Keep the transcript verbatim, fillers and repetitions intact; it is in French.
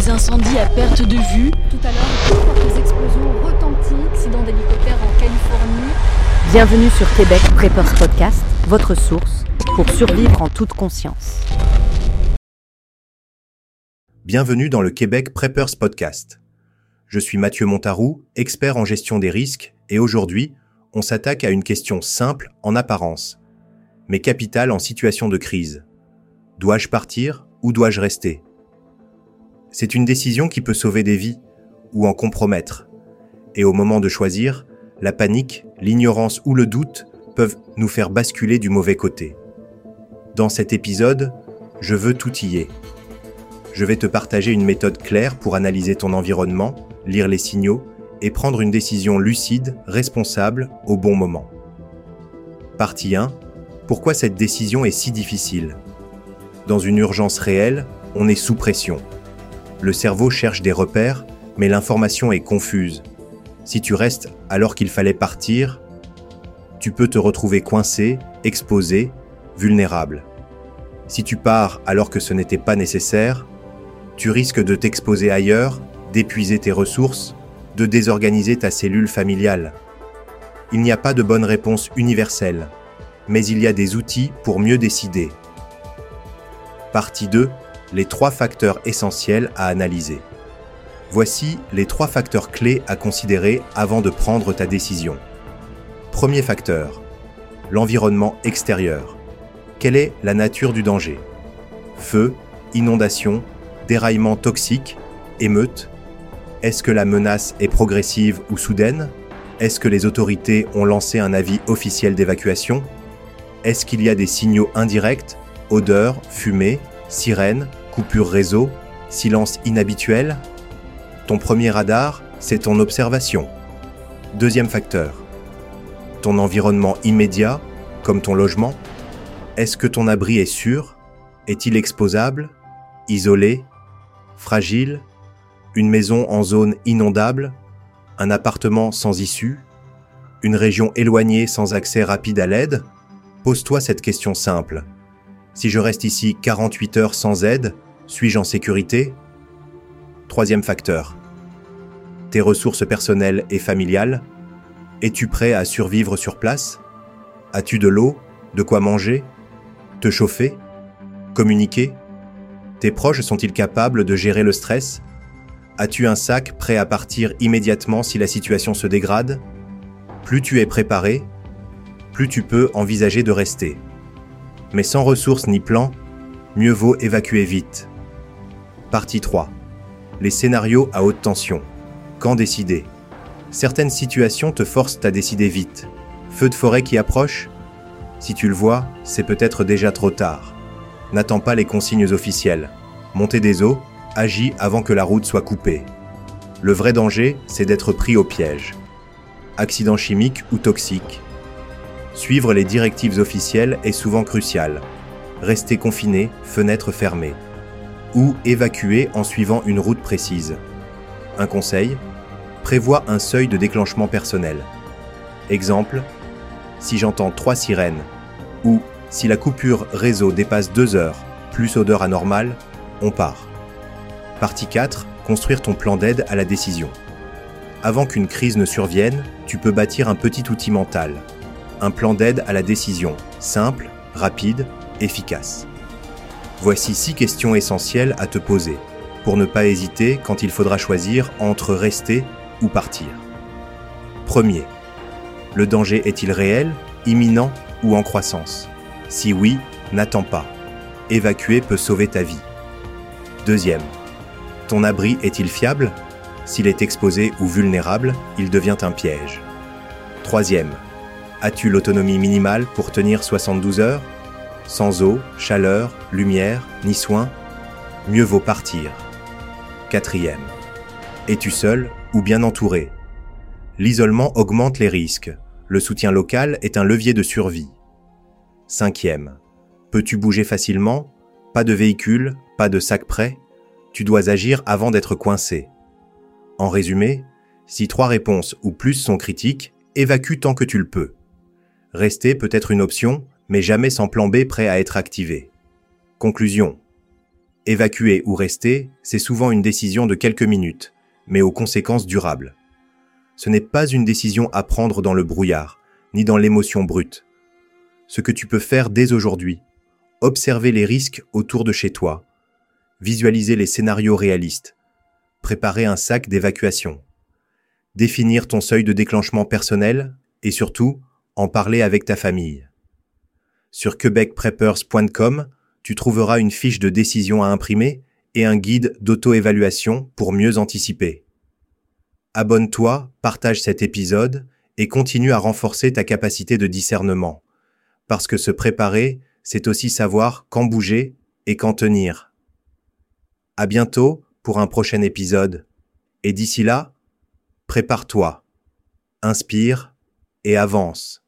des incendies à perte de vue. Tout à l'heure, deux fortes explosions retentissent, accident d'hélicoptère en Californie. Bienvenue sur Québec Preppers Podcast, votre source pour survivre en toute conscience. Bienvenue dans le Québec Preppers Podcast. Je suis Mathieu Montaroux, expert en gestion des risques, et aujourd'hui, on s'attaque à une question simple en apparence, mais capitale en situation de crise. Dois-je partir ou dois-je rester ? C'est une décision qui peut sauver des vies ou en compromettre. Et au moment de choisir, la panique, l'ignorance ou le doute peuvent nous faire basculer du mauvais côté. Dans cet épisode, je veux t'outiller. Je vais te partager une méthode claire pour analyser ton environnement, lire les signaux et prendre une décision lucide, responsable, au bon moment. Partie un. Pourquoi cette décision est si difficile ? Dans une urgence réelle, on est sous pression. Le cerveau cherche des repères, mais l'information est confuse. Si tu restes alors qu'il fallait partir, tu peux te retrouver coincé, exposé, vulnérable. Si tu pars alors que ce n'était pas nécessaire, tu risques de t'exposer ailleurs, d'épuiser tes ressources, de désorganiser ta cellule familiale. Il n'y a pas de bonne réponse universelle, mais il y a des outils pour mieux décider. Partie deux. Les trois facteurs essentiels à analyser. Voici les trois facteurs clés à considérer avant de prendre ta décision. Premier facteur, l'environnement extérieur. Quelle est la nature du danger ? Feu, inondation, déraillement toxique, émeute. Est-ce que la menace est progressive ou soudaine ? Est-ce que les autorités ont lancé un avis officiel d'évacuation ? Est-ce qu'il y a des signaux indirects, odeurs, fumée, sirènes, coupure réseau, silence inhabituel ? Ton premier radar, c'est ton observation. Deuxième facteur, ton environnement immédiat, comme ton logement. Est-ce que ton abri est sûr ? Est-il exposable ? Isolé ? Fragile ? Une maison en zone inondable ? Un appartement sans issue ? Une région éloignée sans accès rapide à l'aide ? Pose-toi cette question simple. Si je reste ici quarante-huit heures sans aide, suis-je en sécurité ? Troisième facteur. Tes ressources personnelles et familiales. Es-tu prêt à survivre sur place ? As-tu de l'eau ? De quoi manger ? Te chauffer ? Communiquer ? Tes proches sont-ils capables de gérer le stress ? As-tu un sac prêt à partir immédiatement si la situation se dégrade ? Plus tu es préparé, plus tu peux envisager de rester. Mais sans ressources ni plan, mieux vaut évacuer vite. Partie trois. Les scénarios à haute tension. Quand décider ? Certaines situations te forcent à décider vite. Feu de forêt qui approche ? Si tu le vois, c'est peut-être déjà trop tard. N'attends pas les consignes officielles. Montée des eaux, agis avant que la route soit coupée. Le vrai danger, c'est d'être pris au piège. Accident chimique ou toxique. Suivre les directives officielles est souvent crucial. Rester confiné, fenêtre fermée. Ou évacuer en suivant une route précise. Un conseil, prévois un seuil de déclenchement personnel. Exemple, si j'entends trois sirènes, ou si la coupure réseau dépasse deux heures, plus odeur anormale, on part. Partie quatre, construire ton plan d'aide à la décision. Avant qu'une crise ne survienne, tu peux bâtir un petit outil mental. Un plan d'aide à la décision, simple, rapide, efficace. Voici six questions essentielles à te poser, pour ne pas hésiter quand il faudra choisir entre rester ou partir. Premier, le danger est-il réel, imminent ou en croissance ? Si oui, n'attends pas. Évacuer peut sauver ta vie. Deuxième, ton abri est-il fiable ? S'il est exposé ou vulnérable, il devient un piège. Troisième, as-tu l'autonomie minimale pour tenir soixante-douze heures ? Sans eau, chaleur, lumière, ni soins, mieux vaut partir. Quatrième. Es-tu seul ou bien entouré ? L'isolement augmente les risques. Le soutien local est un levier de survie. Cinquième. Peux-tu bouger facilement ? Pas de véhicule, pas de sac prêt ? Tu dois agir avant d'être coincé. En résumé, si trois réponses ou plus sont critiques, évacue tant que tu le peux. Rester peut être une option, mais jamais sans plan B prêt à être activé. Conclusion. Évacuer ou rester, c'est souvent une décision de quelques minutes, mais aux conséquences durables. Ce n'est pas une décision à prendre dans le brouillard, ni dans l'émotion brute. Ce que tu peux faire dès aujourd'hui, observer les risques autour de chez toi, visualiser les scénarios réalistes, préparer un sac d'évacuation, définir ton seuil de déclenchement personnel et surtout, en parler avec ta famille. Sur quebec preppers point com, tu trouveras une fiche de décision à imprimer et un guide d'auto-évaluation pour mieux anticiper. Abonne-toi, partage cet épisode et continue à renforcer ta capacité de discernement. Parce que se préparer, c'est aussi savoir quand bouger et quand tenir. À bientôt pour un prochain épisode. Et d'ici là, prépare-toi, inspire et avance.